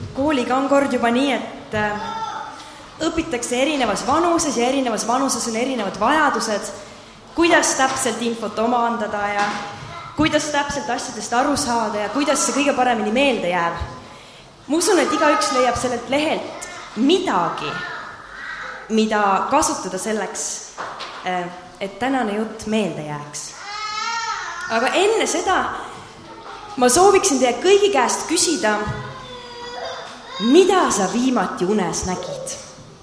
kooliga on kord juba nii, et õpitakse erinevas vanuses ja erinevas vanuses on erinevad vajadused, kuidas täpselt infot omandada ja kuidas täpselt asjadest aru saada ja kuidas see kõige paremini meelde jääb. Ma usun, et igaüks leiab sellelt lehelt midagi, mida kasutada selleks, et tänane jutt meelde jääks. Aga enne seda ma sooviksin teie kõigi käest küsida, mida sa viimati unes nägid?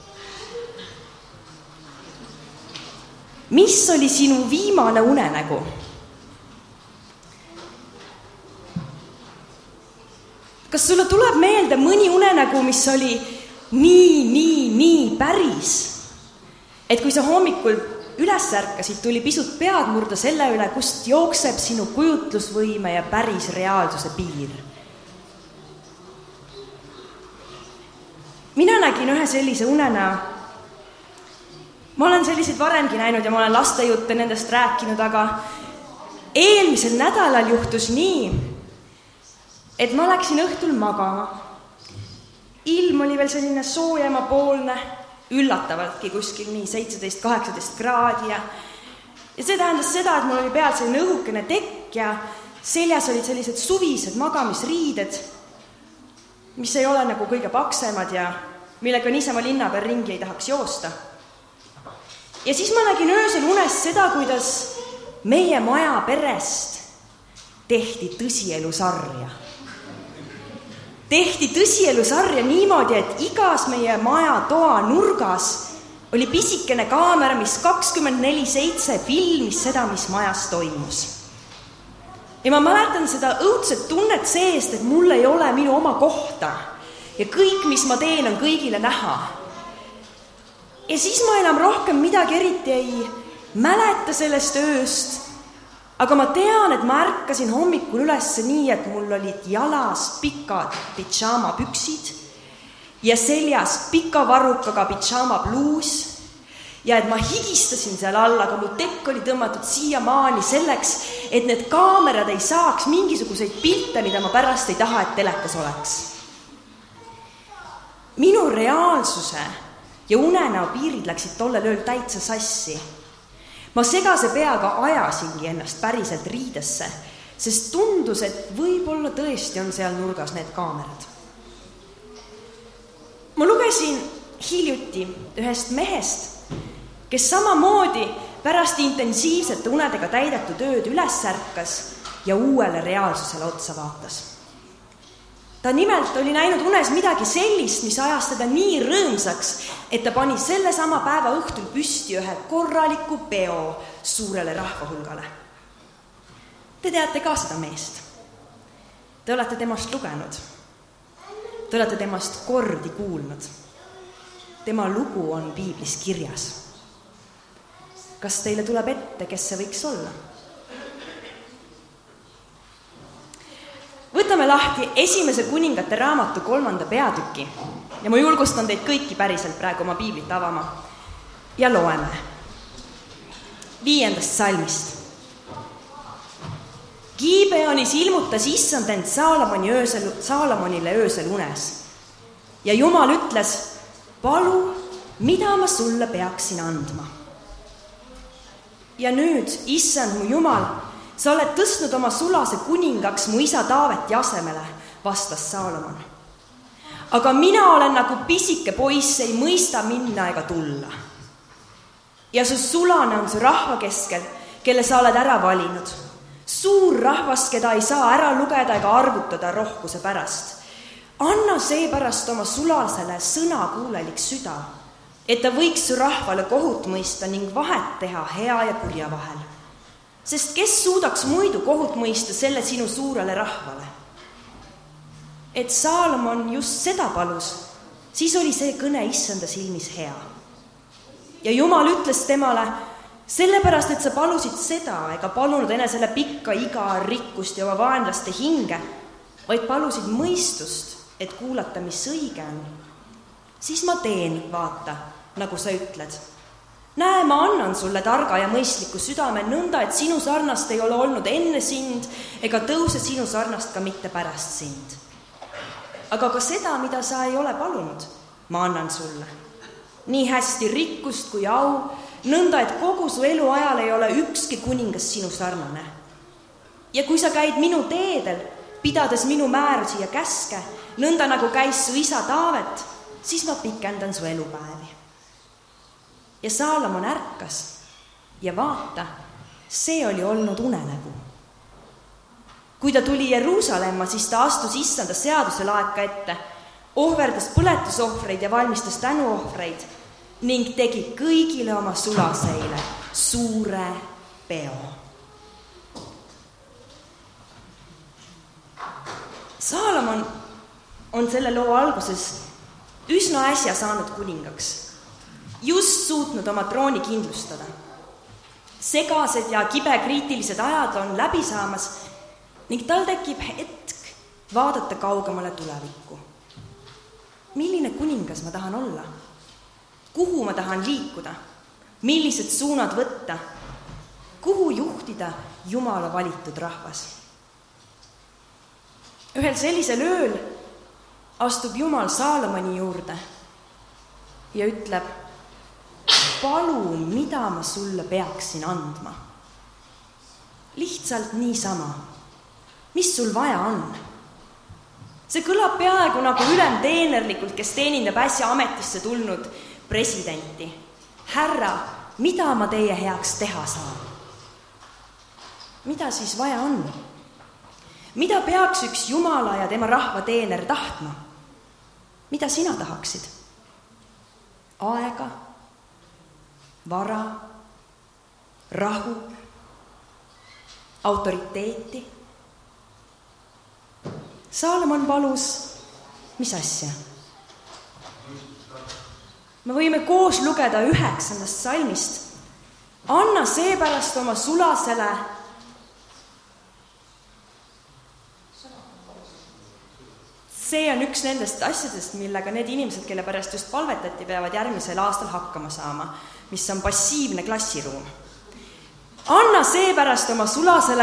Mis oli sinu viimane unenägu? Kas sulle tuleb meelde mõni unenägu, mis oli nii päris? Et kui sa hommikul üles ärkasid, tuli pisut pead murda selle üle, kust jookseb sinu kujutlusvõime ja päris reaalsuse piir. Mina nägin ühe sellise unenäo. Ma olen selliseid varemgi näinud ja ma olen lastejutte nendest rääkinud, aga eelmisel nädalal juhtus nii, et ma läksin õhtul magama. Ilm oli veel selline soojemapoolne, üllatavaltki kuskil nii 17-18 kraadi ja see tähendas seda, et mul oli peal selline õhukene tekk ja seljas olid sellised suvised magamisriided, mis ei ole nagu kõige paksemad ja millega niisama linna peal ringi ei tahaks joosta. Ja siis ma nägin öösel unes seda, kuidas meie maja perest tehti tõsielusarja. Tehti tõsielusarja niimoodi, et igas meie maja toa nurgas oli pisikene kaamera, mis 24/7 filmis seda, mis majas toimus. Ja ma mäletan seda õudset tunnet seest, et mul ei ole minu oma kohta ja kõik, mis ma teen, on kõigile näha. Ja siis ma enam rohkem midagi eriti ei mäleta sellest ööst, aga ma tean, et ma ärkasin hommikul üles nii, et mul olid jalas pikad pidžaamapüksid ja seljas pika varrukaga pidžaamapluus ja et ma higistasin seal all, aga mu tekk oli tõmmatud siiamaani selleks, et need kaamerad ei saaks mingisuguseid pilte, mida ma pärast ei taha, et telekas oleks. Minu reaalsuse ja unenäo piirid läksid tollel ööl täitsa sassi. Ma segase peaga ajasingi ennast päriselt riidesse, sest tundus, et võib-olla tõesti on seal nurgas need kaamerad. Ma lugesin hiljuti ühest mehest, kes samamoodi pärast intensiivsete unedega täidetud ööd üles ärkas ja uuele reaalsusele otsa vaatas. Ta nimelt oli näinud unes midagi sellist, mis ajas teda nii rõõmsaks, et ta pani selle sama päeva õhtul püsti ühe korraliku peo suurele rahvahulgale. Te teate ka seda meest. Te olete temast lugenud. Te olete temast kordi kuulnud. Tema lugu on piiblis kirjas. Kas teile tuleb ette, kes see võiks olla? Võtame lahti Esimese kuningate raamatu 3. peatüki ja ma julgustan teid kõiki päriselt praegu oma piiblit avama ja loeme 5. salmist. Gibeonis ilmutas issand end Saalomonile öösel unes ja Jumal ütles, palu, mida ma sulle peaksin andma. Ja nüüd, issand mu Jumal, sa oled tõstnud oma sulase kuningaks mu isa Taaveti asemele, vastas Saalomon. Aga mina olen nagu pisike poiss, ei mõista minna ega tulla. Ja su sulane on su rahva keskel, kelle sa oled ära valinud. Suur rahvas, keda ei saa ära lugeda ega arvutada rohkuse pärast. Anna seepärast oma sulasele sõnakuulelik süda, et ta võiks su rahvale kohut mõista ning vahet teha hea ja kurja vahel. Sest kes suudaks muidu kohut mõista selle sinu suurele rahvale? Et Saalomon just seda palus, siis oli see kõne issanda silmis hea. Ja Jumal ütles temale, sellepärast, et sa palusid seda ega palunud enesele pikka iga rikkust ja oma vaenlaste hinge, vaid palusid mõistust, et kuulata, mis õige on. Siis ma teen, vaata, nagu sa ütled. Näe, ma annan sulle targa ja mõistliku südame nõnda, et sinu sarnast ei ole olnud enne sind ega tõuse sinu sarnast ka mitte pärast sind. aga ka seda, mida sa ei ole palunud, ma annan sulle. Nii hästi rikkust kui au, nõnda, et kogu su eluajal ei ole ükski kuningas sinu sarnane. Ja kui sa käid minu teedel, pidades minu määrusi ja käske, nõnda nagu käis su isa Taavet, siis ma pikendan su elupäevi. Ja Saalomon ärkas ja vaata, see oli olnud unenägu. Kui ta tuli Jeruusalemma, siis ta astus issanda seaduse laeka ette, ohverdas põletusohvreid ja valmistas tänuohvreid ning tegi kõigile oma sulaseile suure peo. Saalomon on selle loo alguses üsna äsja saanud kuningaks, just suutnud oma trooni kindlustada. Segased ja kibekriitilised ajad on läbi saamas ning tal tekib hetk vaadata kaugemale tulevikku. Milline kuningas ma tahan olla? Kuhu ma tahan liikuda? Millised suunad võtta? Kuhu juhtida Jumala valitud rahvas? Ühel sellisel ööl astub Jumal Saalomoni juurde ja ütleb, palu, mida ma sulle peaksin andma. Lihtsalt niisama. Mis sul vaja on? See kõlab peaaegu nagu ülemteenerlikult, kes teenindab äsja ametisse tulnud presidenti. Härra, mida ma teie heaks teha saan? Mida siis vaja on? Mida peaks üks Jumala ja tema rahva teener tahtma? Mida sina tahaksid? Aega, vara, rahu, autoriteeti? Saalomon palus, mis asja? Me võime koos lugeda 9. salmist. Anna seepärast oma sulasele see on üks nendest asjadest, millega need inimesed, kelle pärast just palvetati, peavad järgmisel aastal hakkama saama, mis on passiivne klassiruum. Anna seepärast oma sulasele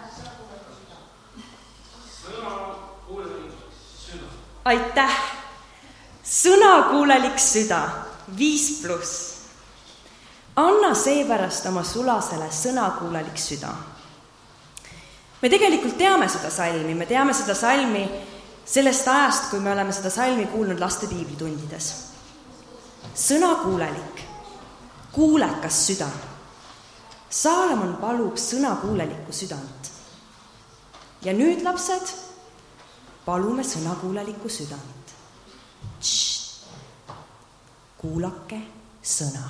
aitäh! Sõnakuulelik süda, 5+. Anna seepärast oma sulasele sõnakuulelik süda. Me tegelikult teame seda salmi, me teame seda salmi sellest ajast, kui me oleme seda salmi kuulnud laste piiblitundides. Sõnakuulelik, kuulekas süda. Saalomon palub sõnakuulelikku südant. Ja nüüd, lapsed, palume sõnakuulelikku südant. Kuulake sõna.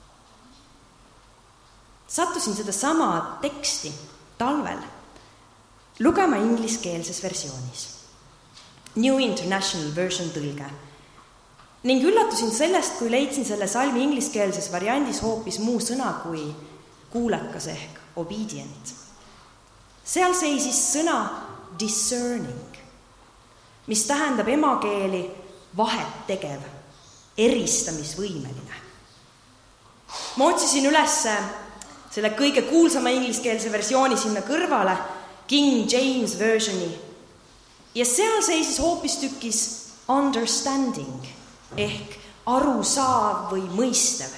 Sattusin seda sama teksti talvel lugema ingliskeelses versioonis. New International Version tõlge. Ning üllatusin sellest, kui leidsin selle salmi ingliskeelses variandis hoopis muu sõna kui kuulekas ehk obedient. Seal seisis sõna discerning, mis tähendab emakeeli vahet tegev, eristamisvõimeline. Ma otsisin üles selle kõige kuulsama ingliskeelse versiooni sinna kõrvale, King James Versioni, ja seal seisis hoopis tükis understanding ehk arusaav või mõistev.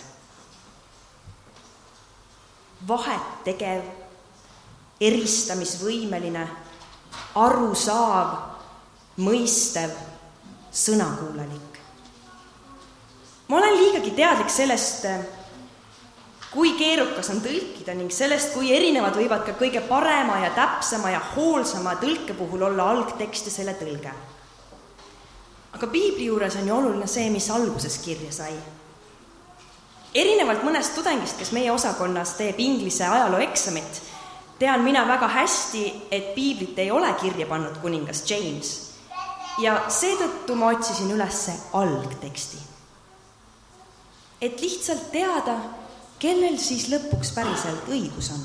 Vahet tegev, eristamisvõimeline, arusaav, mõistev, sõnakuulelik. Ma olen liigagi teadlik sellest, kui keerukas on tõlkida ning sellest, kui erinevad võivad ka kõige parema ja täpsema ja hoolsama tõlke puhul olla algtekst ja selle tõlge. Aga piibli juures on ju oluline see, mis alguses kirja sai. Erinevalt mõnest tudengist, kes meie osakonnas teeb inglise ajaloo eksamit, tean mina väga hästi, et piiblit ei ole kirja pannud kuningas James ja seetõttu ma otsisin üles algteksti. Et lihtsalt teada, kellel siis lõpuks päriselt õigus on.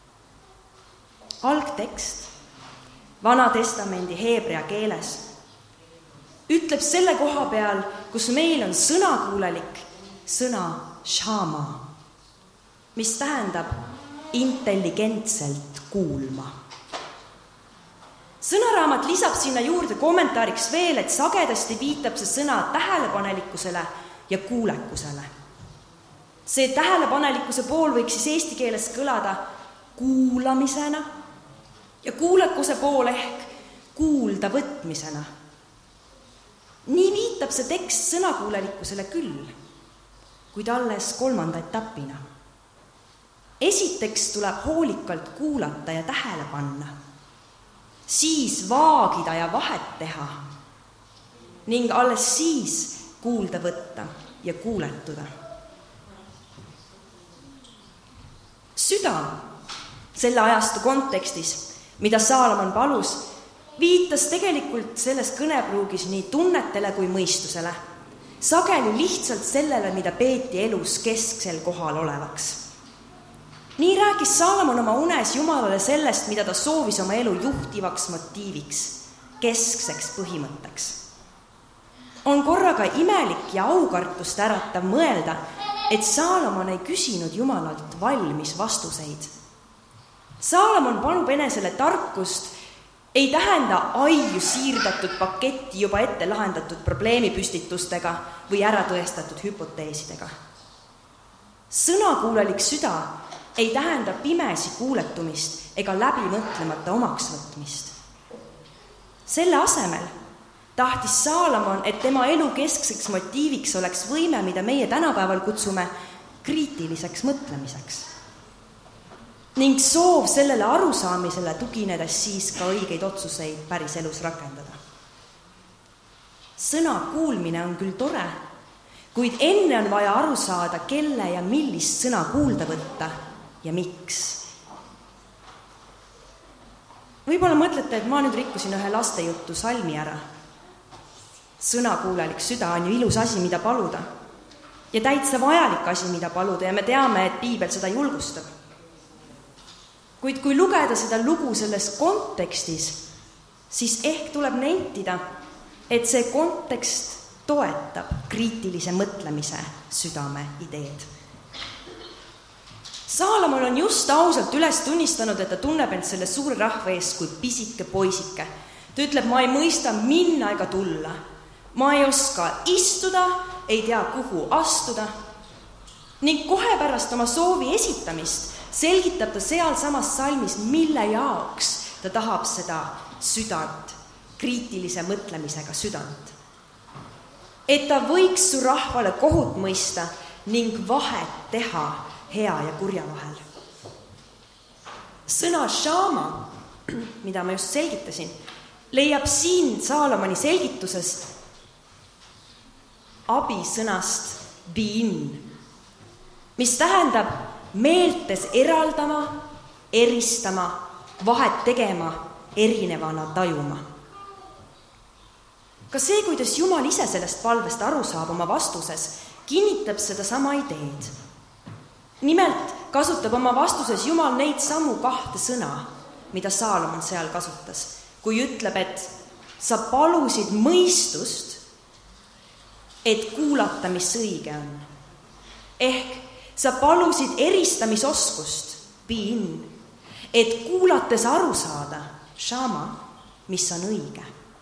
Algtekst Vana Testamendi heebrea keeles ütleb selle koha peal, kus meil on sõnakuulelik sõna shama, mis tähendab intelligentselt kuulma. Sõnaraamat lisab sinna juurde kommentaariks veel, et sagedasti viitab see sõna tähelepanelikkusele ja kuulekusele. See tähelepanelikkuse pool võiks siis eesti keeles kõlada kuulamisena ja kuulekuse pool ehk kuulda võtmisena. Nii viitab see tekst sõnakuulelikkusele küll, kuid alles 3. etapina. Esiteks tuleb hoolikalt kuulata ja tähele panna, siis vaagida ja vahet teha ning alles siis kuulda võtta ja kuuletuda. Süda selle ajastu kontekstis, mida Saalomon palus, viitas tegelikult selles kõnepruugis nii tunnetele kui mõistusele, sageli lihtsalt sellele, mida peeti elus kesksel kohal olevaks. Nii rääkis Saalomon oma unes Jumalale sellest, mida ta soovis oma elu juhtivaks motiiviks, keskseks põhimõtteks. On korraga imelik ja aukartust äratav mõelda, et Saalomon ei küsinud Jumalalt valmis vastuseid. Saalomon panub enesele tarkust ei tähenda aiu siirdatud paketti juba ette lahendatud probleemipüstitustega või äratõestatud hüpoteesidega. Sõnakuulelik süda ei tähenda pimesi kuuletumist ega läbimõtlemata omaksvõtmist. Selle asemel tahtis Saalomon, et tema elu keskseks motiiviks oleks võime, mida meie tänapäeval kutsume kriitiliseks mõtlemiseks. Ning soov sellele arusaamisele tuginedes siis ka õigeid otsuseid päris elus rakendada. Sõna kuulmine on küll tore, kuid enne on vaja aru saada, kelle ja millist sõna kuulda võtta ja miks. Võib-olla mõtlete, et ma nüüd rikkusin ühe lastejuttu salmi ära. Sõnakuulelik süda on ju ilus asi, mida paluda. Ja täitsa vajalik asi, mida paluda, ja me teame, et piibel seda julgustab. Kuid kui lugeda seda lugu selles kontekstis, siis ehk tuleb nentida, et see kontekst toetab kriitilise mõtlemise südame ideed. Saalomon on just ausalt üles tunnistanud, et ta tunneb end selle suure rahva ees kui pisike poisike. Ta ütleb, ma ei mõista minna ega tulla. Ma ei oska istuda, ei tea, kuhu astuda. Ning kohe pärast oma soovi esitamist selgitab ta seal samas salmis, mille jaoks ta tahab seda südant, kriitilise mõtlemisega südant. Et ta võiks su rahvale kohut mõista ning vahet teha hea ja kurja vahel. Sõna šaama, mida ma just selgitasin, leiab siin Saalomoni selgitusest abisõnast bin, mis tähendab meeltes eraldama, eristama, vahet tegema, erinevana tajuma. Ka see, kuidas Jumal ise sellest palvest aru saab oma vastuses, kinnitab seda sama ideed. Nimelt kasutab oma vastuses Jumal neid samu 2 sõna, mida Saalomon seal kasutas, kui ütleb, et sa palusid mõistust, et kuulata, mis õige on. Ehk sa palusid eristamisoskust, bin, et kuulates aru saada, šama, mis on õige.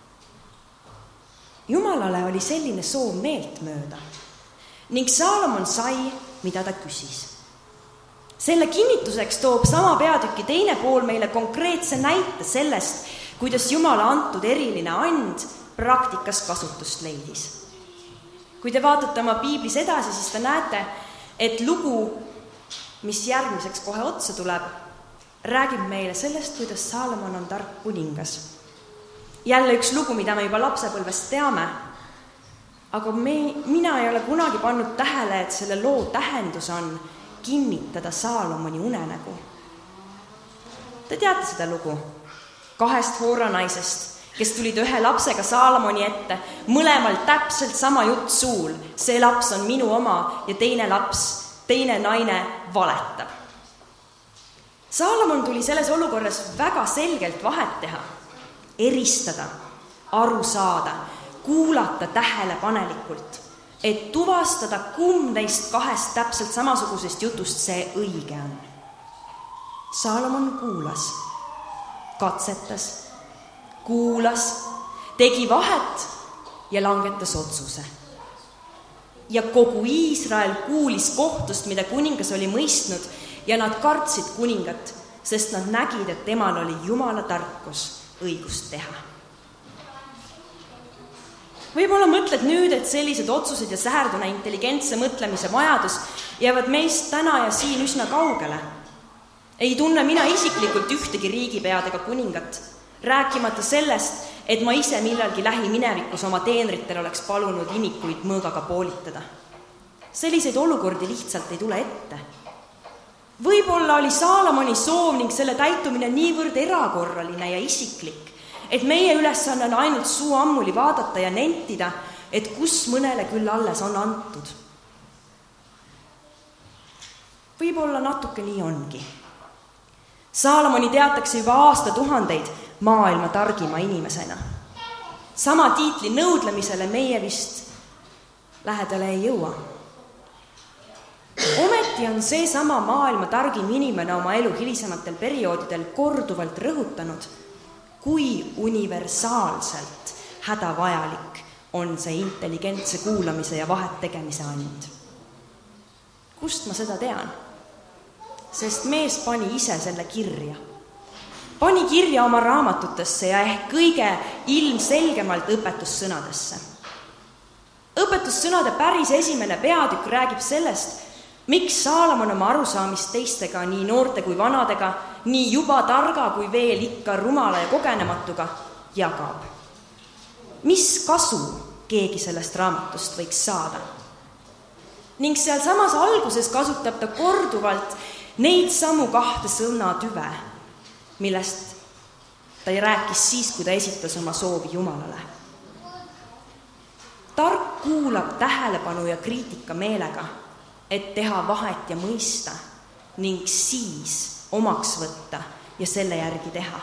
Jumalale oli selline soov meelt mööda ning Saalomon sai, mida ta küsis. Selle kinnituseks toob sama peatüki teine pool meile konkreetse näite sellest, kuidas Jumala antud eriline and praktikas kasutust leidis. Kui te vaatate oma piiblis edasi, siis te näete, et lugu, mis järgmiseks kohe otsa tuleb, räägib meile sellest, kuidas Saalomon on tark kuningas. Jälle üks lugu, mida me juba lapsepõlvest teame, aga mina ei ole kunagi pannud tähele, et selle loo tähendus on kinnitada Saalomoni unenägu. Te teate seda lugu 2 hooranaisest, kes tulid ühe lapsega Saalomoni ette, mõlemal täpselt sama jutt suul, see laps on minu oma ja teine naine valetab. Saalomon tuli selles olukorras väga selgelt vahet teha, eristada, aru saada, kuulata tähelepanelikult, et tuvastada, kumb neist 2 täpselt samasugusest jutust see õige on. Saalomon kuulas, katsetas, kuulas, tegi vahet ja langetas otsuse. Ja kogu Iisrael kuulis kohtust, mida kuningas oli mõistnud, ja nad kartsid kuningat, sest nad nägid, et temal oli Jumala tarkus õigust teha. Võib-olla mõtled nüüd, et sellised otsused ja särdune intelligentse mõtlemise vajadus jäävad meist täna ja siin üsna kaugele. Ei tunne mina isiklikult ühtegi riigipead ega kuningat, rääkimata sellest, et ma ise millalgi lähiminevikus oma teenritel oleks palunud imikuid mõõgaga poolitada. Selliseid olukordi lihtsalt ei tule ette. Võib-olla oli Saalomoni soov ning selle täitumine niivõrd erakorraline ja isiklik, et meie ülesanne on ainult suu ammuli vaadata ja nentida, et kus mõnele küll alles on antud. Võib-olla natuke nii ongi. Saalomoni teatakse juba aastatuhandeid maailma targima inimesena. Sama tiitli nõudlemisele meie vist lähedale ei jõua. Ometi on see sama maailma targim inimene oma elu hilisematel perioodidel korduvalt rõhutanud, kui universaalselt hädavajalik on see intelligentse kuulamise ja vahet tegemise and. Kust ma seda tean? Sest mees pani ise selle kirja. Pani kirja oma raamatutesse ja ehk kõige ilmselgemalt õpetussõnadesse. Õpetussõnade päris esimene peatükk räägib sellest, miks Saalomon oma arusaamist teistega, nii noorte kui vanadega, nii juba targa kui veel ikka rumala ja kogenematuga jagab. Mis kasu keegi sellest raamatust võiks saada? Ning seal samas alguses kasutab ta korduvalt neid samu kahte sõnatüve, millest ta rääkis siis, kui ta esitas oma soovi Jumalale. Tark kuulab tähelepanu ja kriitika meelega, et teha vahet ja mõista ning siis omaks võtta ja selle järgi teha.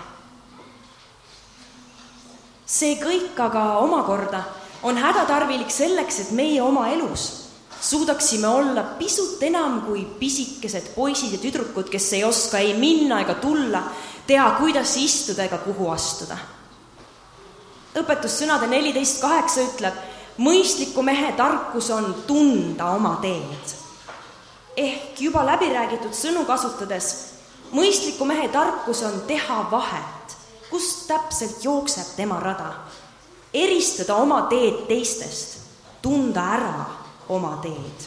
See kõik aga omakorda on hädatarvilik selleks, et meie oma elus suudaksime olla pisut enam kui pisikesed poisid ja tüdrukud, kes ei oska ei minna ega tulla, tea, kuidas istuda ega kuhu astuda. Õpetussõnade 14.8 ütleb, mõistliku mehe tarkus on tunda oma teed. Ehk juba läbiräägitud sõnu kasutades, mõistliku mehe tarkus on teha vahet, kust täpselt jookseb tema rada, eristada oma teed teistest, tunda ära oma teed.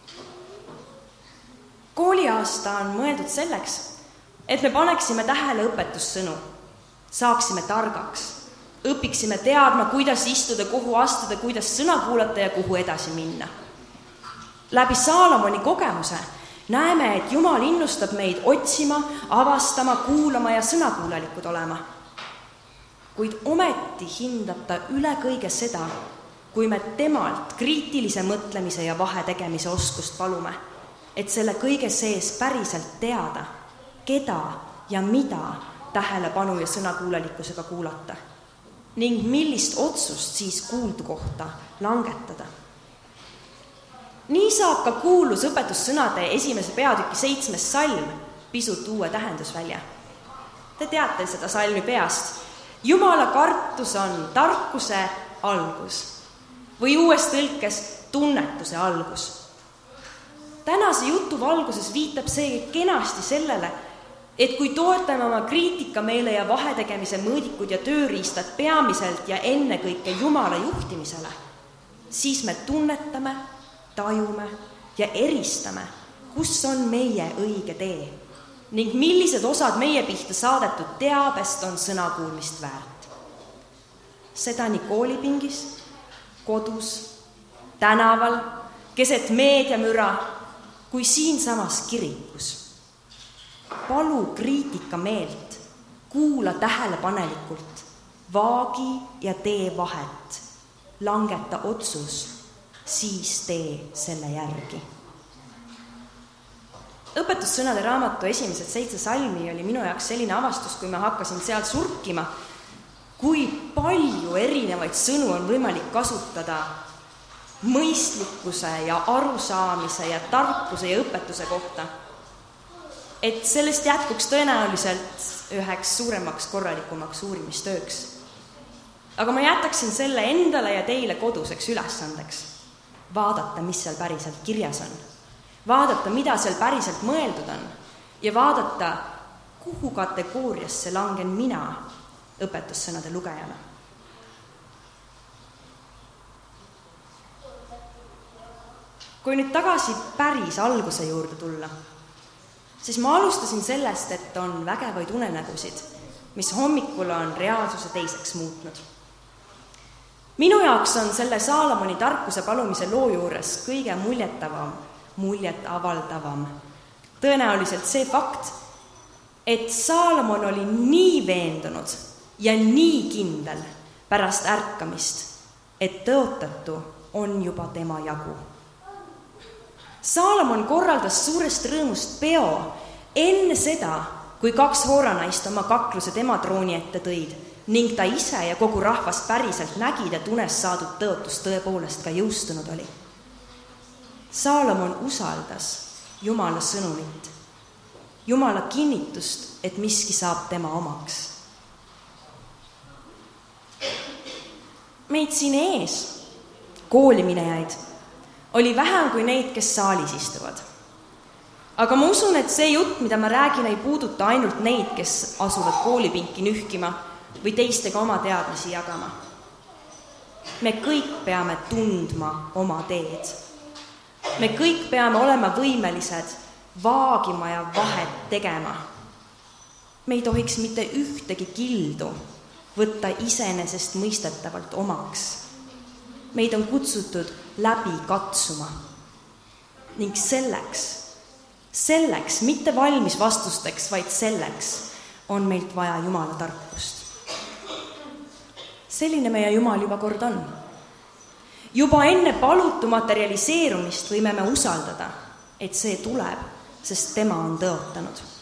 Kooliaasta on mõeldud selleks, et me paneksime tähele õpetussõnu, saaksime targaks, õpiksime teadma, kuidas istuda, kuhu astuda, kuidas sõna kuulata ja kuhu edasi minna. Läbi Saalomoni kogemuse näeme, et Jumal innustab meid otsima, avastama, kuulama ja sõnakuulelikud olema. Kuid ometi hindab ta üle kõige seda, kui me temalt kriitilise mõtlemise ja vahe tegemise oskust palume, et selle kõige sees päriselt teada, keda ja mida tähelepanu ja sõnakuulelikkusega kuulata ning millist otsust siis kuuldu kohta langetada. Nii saab ka kuulus õpetussõnade esimese peatüki 7. salm pisut uue tähendusvälja. Te teate seda salmi peast. Jumala kartus on tarkuse algus või uues tõlkes tunnetuse algus. Tänase jutu valguses viitab see kenasti sellele, et kui toetame oma kriitikameele ja vahetegemise mõõdikud ja tööriistad peamiselt ja ennekõike Jumala juhtimisele, siis me tunnetame, tajume ja eristame, kus on meie õige tee ning millised osad meie pihta saadetud teabest on sõnakuulmist väärt. Seda nii koolipingis, kodus, tänaval, keset meediamüra kui siinsamas kirikus. Palu kriitika meelt, kuula tähelepanelikult, vaagi ja tee vahet, langeta otsus, siis tee selle järgi. Õpetussõnade raamatu esimesed 7 salmi oli minu jaoks selline avastus, kui ma hakkasin seal surkima, kui palju erinevaid sõnu on võimalik kasutada mõistlikkuse ja arusaamise ja tarkuse ja õpetuse kohta, et sellest jätkuks tõenäoliselt üheks suuremaks korralikumaks uurimistööks. aga ma jätaksin selle endale ja teile koduseks ülesandeks. Vaadata, mis seal päriselt kirjas on. Vaadata, mida seal päriselt mõeldud on. Ja vaadata, kuhu kategooriasse langen mina õpetussõnade lugejana. Kui nüüd tagasi päris alguse juurde tulla, siis ma alustasin sellest, et on vägevaid unenägusid, mis hommikul on reaalsuse teiseks muutnud. Minu jaoks on selle Saalomoni tarkuse palumise loo juures kõige muljet avaldavam tõenäoliselt see fakt, et Saalomon oli nii veendunud ja nii kindel pärast ärkamist, et tõotatu on juba tema jagu. Saalomon korraldas suurest rõõmust peo enne seda, kui 2 hooranaist oma kakluse tema trooni ette tõid ning ta ise ja kogu rahvas päriselt nägid, et unes saadud tõotus tõepoolest ka jõustunud oli. Saalomon usaldas Jumala sõnumit, Jumala kinnitust, et miski saab tema omaks. Meid siin ees, kooliminejaid, oli vähem kui neid, kes saalis istuvad. Aga ma usun, et see jutt, mida ma räägin, ei puuduta ainult neid, kes asuvad koolipinki nühkima või teistega oma teadmisi jagama. Me kõik peame tundma oma teed. Me kõik peame olema võimelised vaagima ja vahet tegema. Me ei tohiks mitte ühtegi kildu võtta iseenesest mõistetavalt omaks. Meid on kutsutud läbi katsuma. Ning selleks, mitte valmis vastusteks, vaid selleks on meilt vaja Jumala tarkust. Selline meie Jumal juba kord on. Juba enne palutu materialiseerumist võime me usaldada, et see tuleb, sest tema on tõotanud.